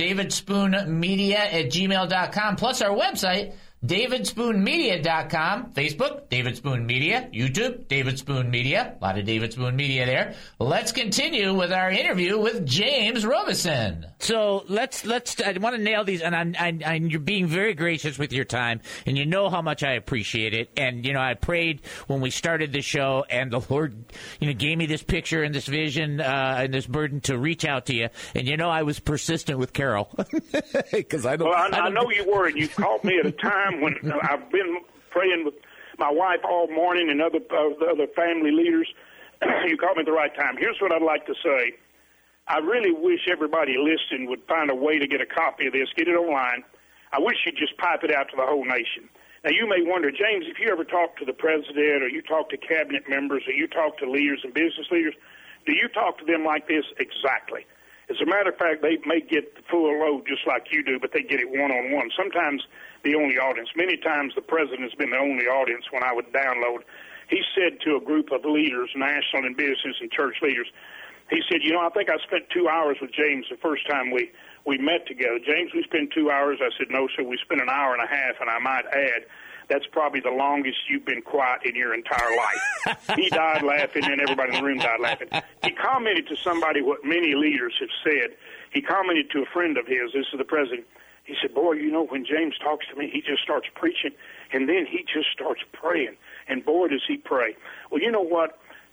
davidspoonmedia@gmail.com, plus our website, davidspoonmedia.com, Facebook, David Spoon Media, YouTube, David Spoon Media, a lot of David Spoon Media there. Let's continue with our interview with James Robison. So let's I want to nail these, and you're being very gracious with your time, and you know how much I appreciate it. And, you know, I prayed when we started the show, and the Lord, you know, gave me this picture and this vision and this burden to reach out to you. And, you know, I was persistent with Carol. Because I know you were, and you called me at a time when I've been praying with my wife all morning and other family leaders. You called me at the right time. Here's what I'd like to say. I really wish everybody listening would find a way to get a copy of this, get it online. I wish you'd just pipe it out to the whole nation. Now, you may wonder, James, if you ever talk to the president or you talk to cabinet members or you talk to leaders and business leaders, do you talk to them like this? Exactly. As a matter of fact, they may get the full load just like you do, but they get it one-on-one. Sometimes the only audience. Many times the president has been the only audience when I would download. He said to a group of leaders, national and business and church leaders, he said, you know, I think I spent 2 hours with James the first time we met together. James, we spent 2 hours. I said, no, sir, we spent an hour and a half, and I might add, that's probably the longest you've been quiet in your entire life. He died laughing, and everybody in the room died laughing. He commented to somebody what many leaders have said. He commented to a friend of his, this is the president. He said, boy, you know, when James talks to me, he just starts preaching, and then he just starts praying. And boy, does he pray. Well, you know what?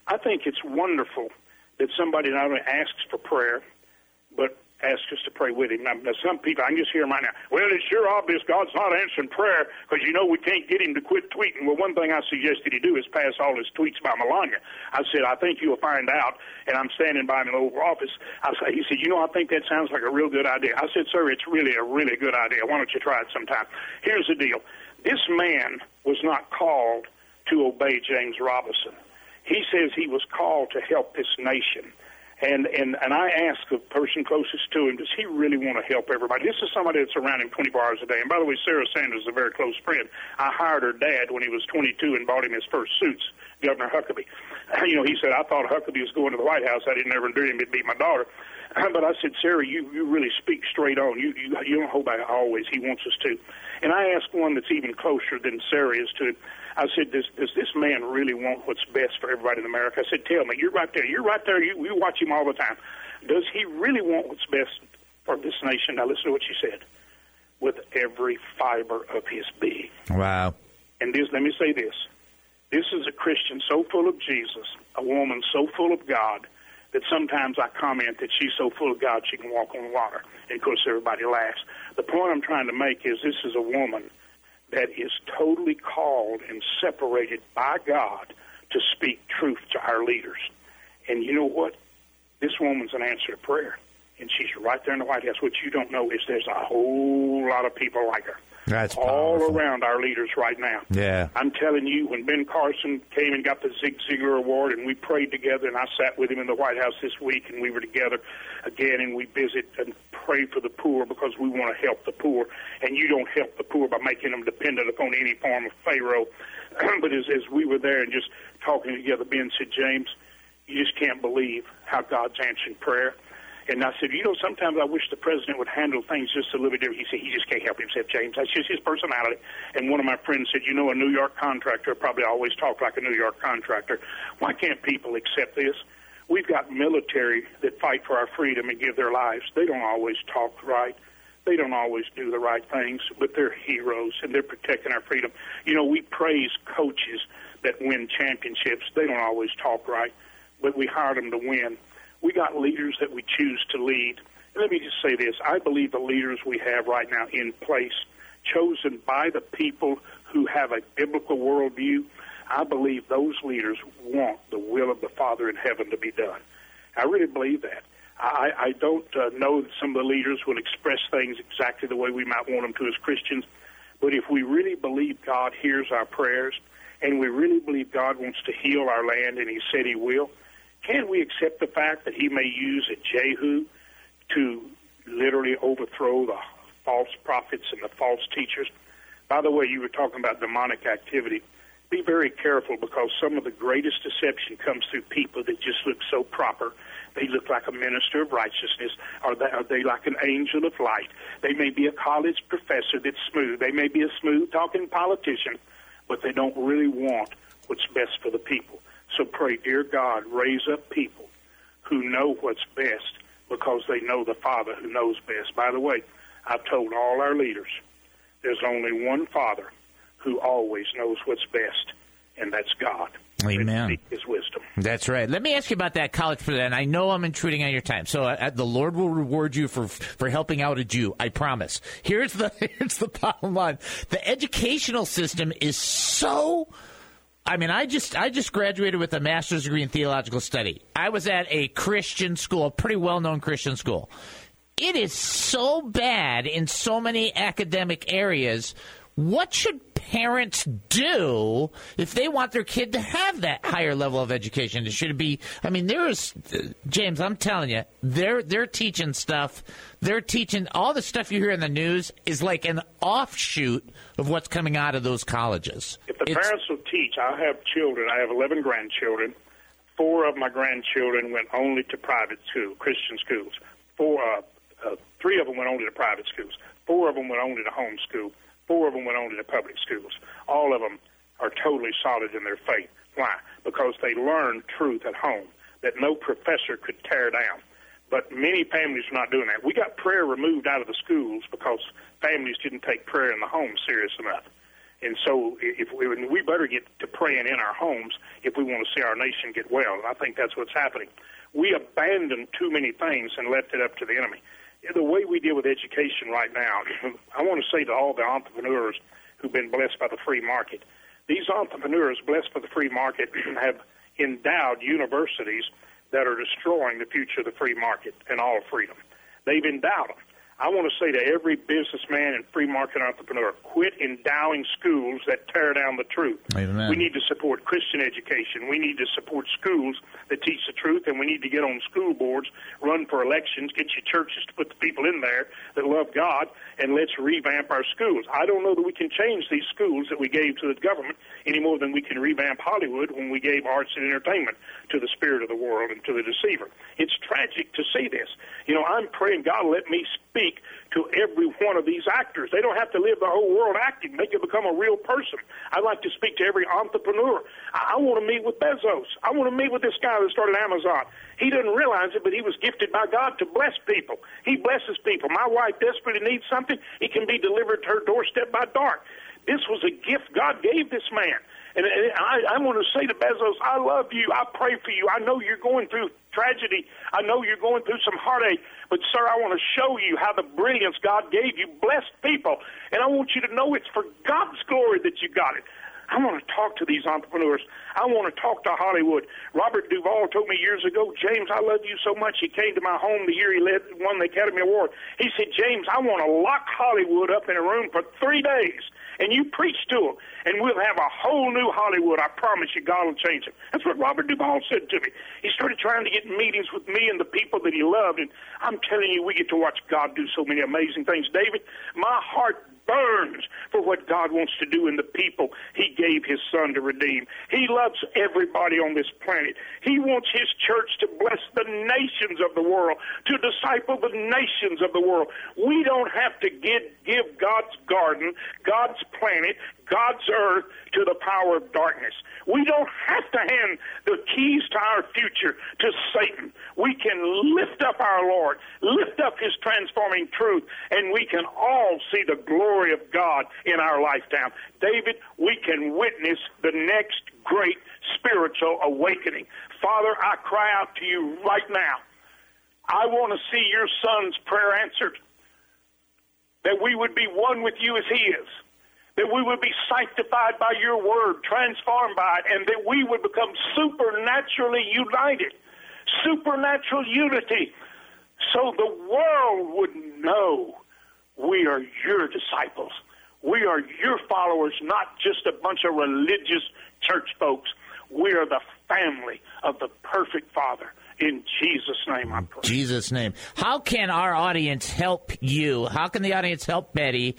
I think it's wonderful that somebody not only asks for prayer, but asks us to pray with him. Now, some people, I can just hear them right now, well, it's sure obvious God's not answering prayer because, we can't get him to quit tweeting. Well, one thing I suggested he do is pass all his tweets about Melania. I said, I think you'll find out, and I'm standing by him in the Oval Office. He said, I think that sounds like a real good idea. I said, sir, it's really a really good idea. Why don't you try it sometime? Here's the deal. This man was not called to obey James Robison. He says he was called to help this nation. And I asked the person closest to him, does he really want to help everybody? This is somebody that's around him 24 hours a day. And by the way, Sarah Sanders is a very close friend. I hired her dad when he was 22 and bought him his first suits, Governor Huckabee. He said, I thought Huckabee was going to the White House. I didn't ever do him. It'd be my daughter. But I said, Sarah, you really speak straight on. You don't hold back always. He wants us to. And I asked one that's even closer than Sarah is to him. I said, does this man really want what's best for everybody in America? I said, tell me, you're right there. You're right there. You watch him all the time. Does he really want what's best for this nation? Now listen to what she said. With every fiber of his being. Wow. And let me say this. This is a Christian so full of Jesus, a woman so full of God, that sometimes I comment that she's so full of God she can walk on water. And, of course, everybody laughs. The point I'm trying to make is this is a woman that is totally called and separated by God to speak truth to our leaders. And you know what? This woman's an answer to prayer. And she's right there in the White House. What you don't know is there's a whole lot of people like her. That's all powerful. Around our leaders right now. Yeah. I'm telling you, when Ben Carson came and got the Zig Ziglar Award, and we prayed together, and I sat with him in the White House this week, and we were together again, and we visit and pray for the poor because we want to help the poor. And you don't help the poor by making them dependent upon any form of Pharaoh. But as we were there and just talking together, Ben said, James, you just can't believe how God's answering prayer. And I said, sometimes I wish the president would handle things just a little bit different. He said, he just can't help himself, James. That's just his personality. And one of my friends said, a New York contractor probably always talk like a New York contractor. Why can't people accept this? We've got military that fight for our freedom and give their lives. They don't always talk right. They don't always do the right things, but they're heroes, and they're protecting our freedom. We praise coaches that win championships. They don't always talk right, but we hire them to win. We got leaders that we choose to lead. And let me just say this. I believe the leaders we have right now in place, chosen by the people who have a biblical worldview, I believe those leaders want the will of the Father in heaven to be done. I really believe that. I don't know that some of the leaders will express things exactly the way we might want them to as Christians, but if we really believe God hears our prayers, and we really believe God wants to heal our land, and he said he will, can we accept the fact that he may use a Jehu to literally overthrow the false prophets and the false teachers? By the way, you were talking about demonic activity. Be very careful, because some of the greatest deception comes through people that just look so proper. They look like a minister of righteousness. Are they like an angel of light? They may be a college professor that's smooth. They may be a smooth-talking politician, but they don't really want what's best for the people. So pray, dear God, raise up people who know what's best because they know the Father who knows best. By the way, I've told all our leaders there's only one Father who always knows what's best, and that's God. Amen. His wisdom. That's right. Let me ask you about that college for that. And I know I'm intruding on your time, so the Lord will reward you for helping out a Jew. I promise. Here's the bottom line: the educational system is so. I mean, I just graduated with a master's degree in theological study. I was at a Christian school, a pretty well-known Christian school. It is so bad in so many academic areas. What should parents do if they want their kid to have that higher level of education? Should it be? I mean, James, I'm telling you, they're teaching stuff. They're teaching all the stuff you hear in the news is like an offshoot of what's coming out of those colleges. If the parents will teach, I have children. I have 11 grandchildren. 4 of my grandchildren went only to private school, Christian schools. 3 of them went only to private schools. 4 of them went only to home school. 4 of them went on to the public schools. All of them are totally solid in their faith. Why? Because they learned truth at home that no professor could tear down. But many families are not doing that. We got prayer removed out of the schools because families didn't take prayer in the home serious enough. And so we better get to praying in our homes if we want to see our nation get well. And I think that's what's happening. We abandon too many things and left it up to the enemy. The way we deal with education right now, I want to say to all the entrepreneurs who've been blessed by the free market, these entrepreneurs blessed by the free market have endowed universities that are destroying the future of the free market and all freedom. They've endowed them. I want to say to every businessman and free market entrepreneur, quit endowing schools that tear down the truth. Amen. We need to support Christian education. We need to support schools that teach the truth, and we need to get on school boards, run for elections, get your churches to put the people in there that love God, and let's revamp our schools. I don't know that we can change these schools that we gave to the government any more than we can revamp Hollywood when we gave arts and entertainment to the spirit of the world and to the deceiver. It's tragic to see this. You know, I'm praying, God, let me speak to every one of these actors. They don't have to live the whole world acting. They can become a real person. I'd like to speak to every entrepreneur. I want to meet with Bezos. I want to meet with this guy that started Amazon. He didn't realize it, but he was gifted by God to bless people. He blesses people. My wife desperately needs something. It can be delivered to her doorstep by dark. This was a gift God gave this man. And I want to say to Bezos, I love you. I pray for you. I know you're going through tragedy. I know you're going through some heartache. But, sir, I want to show you how the brilliance God gave you blessed people. And I want you to know it's for God's glory that you got it. I want to talk to these entrepreneurs. I want to talk to Hollywood. Robert Duvall told me years ago, James, I love you so much. He came to my home the year he won the Academy Award. He said, James, I want to lock Hollywood up in a room for 3 days, and you preach to them, and we'll have a whole new Hollywood. I promise you, God will change it. That's what Robert Duvall said to me. He started trying to get meetings with me and the people that he loved, and I'm telling you, we get to watch God do so many amazing things. David, my heart burns for what God wants to do in the people he gave his son to redeem. He loves everybody on this planet. He wants his church to bless the nations of the world, to disciple the nations of the world. We don't have to give God's garden, God's planet, God's earth to the power of darkness. We don't have to hand the keys to our future to Satan. We can lift up our Lord, lift up his transforming truth, and we can all see the glory of God in our lifetime. David, we can witness the next great spiritual awakening. Father, I cry out to you right now. I want to see your son's prayer answered, that we would be one with you as he is, that we would be sanctified by your word, transformed by it, and that we would become supernaturally united, supernatural unity, so the world would know we are your disciples. We are your followers, not just a bunch of religious church folks. We are the family of the perfect Father. In Jesus' name I pray. Jesus' name. How can our audience help you? How can the audience help Betty?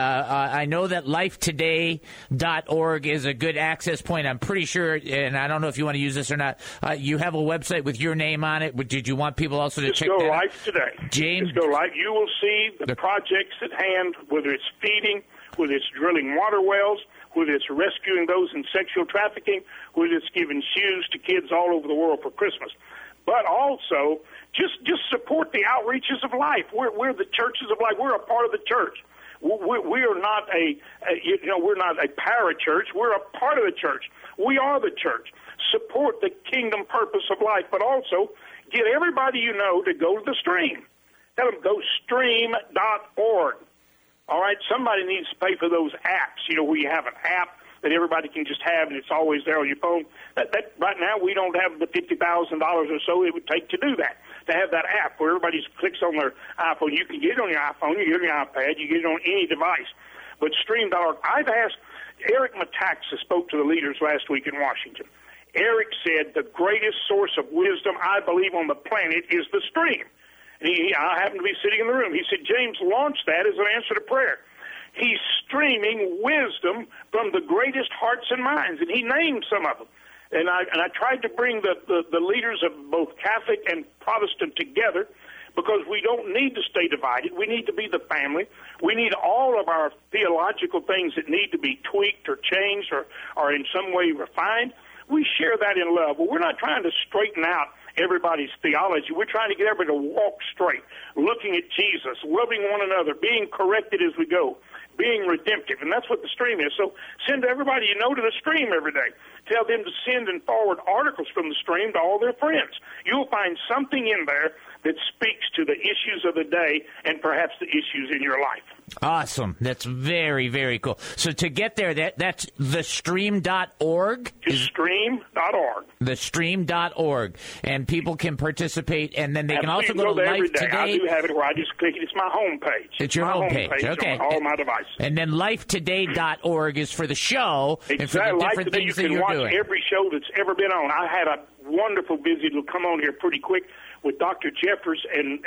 I know that lifetoday.org is a good access point. I'm pretty sure, and I don't know if you want to use this or not, you have a website with your name on it. Did you want people also to check that out? Just go Life Today. James? Just go Life. You will see the projects at hand, whether it's feeding, whether it's drilling water wells, whether it's rescuing those in sexual trafficking, whether it's giving shoes to kids all over the world for Christmas. But also, just support the outreaches of life. We're the churches of life. We're a part of the church. We are not we're not a parachurch. We're a part of the church. We are the church. Support the kingdom purpose of life, but also get everybody you know to go to the stream. Tell them go stream.org. All right, somebody needs to pay for those apps. Where you have an app that everybody can just have, and it's always there on your phone. That right now we don't have the $50,000 or so it would take to do that, to have that app where everybody clicks on their iPhone. You can get it on your iPhone, you get it on your iPad, you get it on any device. But stream.org, I've asked, Eric Metaxas spoke to the leaders last week in Washington. Eric said the greatest source of wisdom, I believe, on the planet is the stream. And I happen to be sitting in the room. He said, James, launch that as an answer to prayer. He's streaming wisdom from the greatest hearts and minds, and he named some of them. And I tried to bring the leaders of both Catholic and Protestant together, because we don't need to stay divided. We need to be the family. We need all of our theological things that need to be tweaked or changed or in some way refined. We share that in love. Well, we're not trying to straighten out everybody's theology. We're trying to get everybody to walk straight, looking at Jesus, loving one another, being corrected as we go, being redemptive, and that's what the stream is. So send everybody you know to the stream every day. Tell them to send and forward articles from the stream to all their friends. You'll find something in there that speaks to the issues of the day and perhaps the issues in your life. Awesome. That's very, very cool. So to get there, that's thestream.org? Just stream.org. Thestream.org. And people can participate, and then they can also go to every Life day. Today. I do have it where I just click it. It's my homepage. It's your homepage. Okay. On all my devices. And then lifetoday.org is for the show and for the different things that you're doing. You can watch every show that's ever been on. I had a wonderful visit. It'll come on here pretty quick with Dr. Jeffers and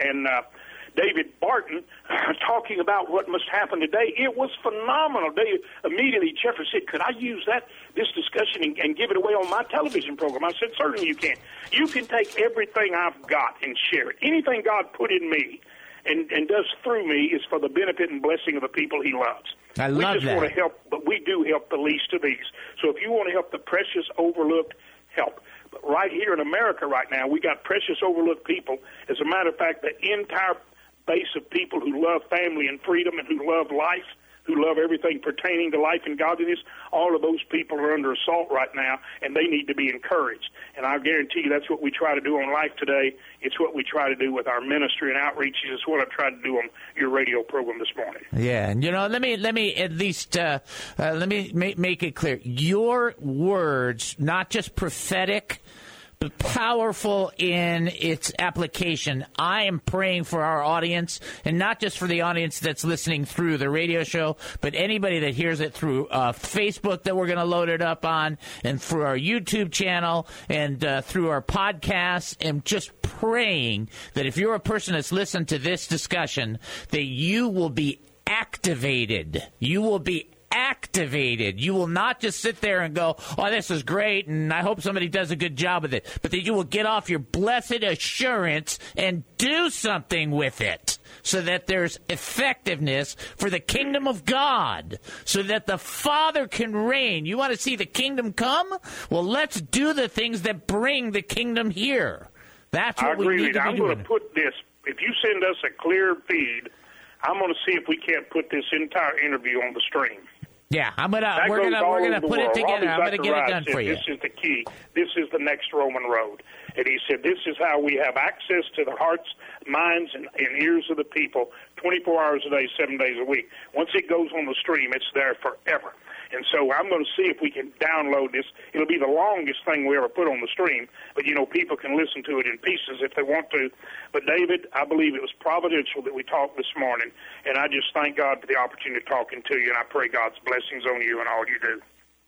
David Barton talking about what must happen today. It was phenomenal. Immediately, Jeffers said, could I use this discussion and give it away on my television program? I said, certainly you can. You can take everything I've got and share it. Anything God put in me and does through me is for the benefit and blessing of the people he loves. I love that. We just want to help, but we do help the least of these. So if you want to help the precious, overlooked, help. But right here in America right now, we got precious, overlooked people. As a matter of fact, the entire base of people who love family and freedom and who love life, who love everything pertaining to life and godliness, all of those people are under assault right now, and they need to be encouraged. And I guarantee you that's what we try to do on Life Today. It's what we try to do with our ministry and outreaches. It's what I've tried to do on your radio program this morning. Yeah, and let me at least let me make it clear. Your words, not just prophetic, but powerful in its application. I am praying for our audience, and not just for the audience that's listening through the radio show, but anybody that hears it through Facebook that we're going to load it up on, and through our YouTube channel, and through our podcasts, and just praying that if you're a person that's listened to this discussion, that you will be activated. You will be activated. You will not just sit there and go, oh, this is great, and I hope somebody does a good job with it, but that you will get off your blessed assurance and do something with it so that there's effectiveness for the kingdom of God, so that the Father can reign. You want to see the kingdom come? Well, let's do the things that bring the kingdom here. That's what we need to be doing. I'm going to put this, if you send us a clear feed, I'm going to see if we can't put this entire interview on the stream. Yeah, we're gonna put it together. I'm gonna get it done for you. This is the key. This is the next Roman road. And he said, this is how we have access to the hearts, minds, and ears of the people 24 hours a day, 7 days a week. Once it goes on the stream, it's there forever. And so I'm going to see if we can download this. It'll be the longest thing we ever put on the stream, but, people can listen to it in pieces if they want to. But, David, I believe it was providential that we talked this morning, and I just thank God for the opportunity of talking to you, and I pray God's blessings on you and all you do.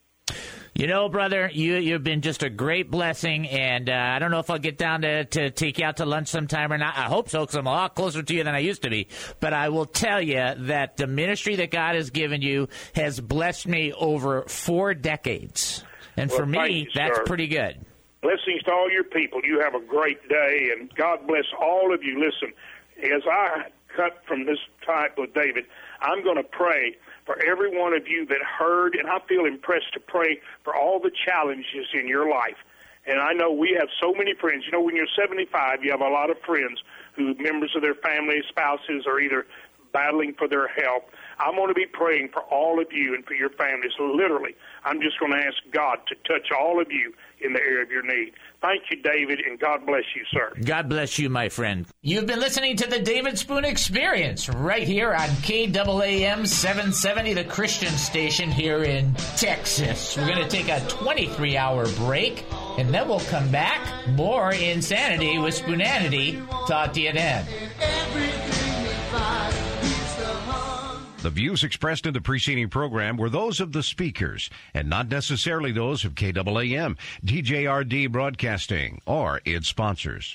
Brother, you've been just a great blessing, and I don't know if I'll get down to take you out to lunch sometime or not. I hope so, because I'm a lot closer to you than I used to be. But I will tell you that the ministry that God has given you has blessed me over 4 decades. And for me, that's pretty good. Blessings to all your people. You have a great day, and God bless all of you. Listen, as I cut from this type with David, I'm going to pray for every one of you that heard, and I feel impressed to pray for all the challenges in your life. And I know we have so many friends. When you're 75, you have a lot of friends who members of their family, spouses, are either battling for their health. I'm going to be praying for all of you and for your families. Literally, I'm just going to ask God to touch all of you in the area of your need. Thank you, David, and God bless you, sir. God bless you, my friend. You've been listening to the David Spoon Experience right here on KAAM 770, the Christian station here in Texas. We're going to take a 23-hour break, and then we'll come back. More Insanity with Spoonanity. Talk to you then. The views expressed in the preceding program were those of the speakers and not necessarily those of KAAM, DJRD Broadcasting, or its sponsors.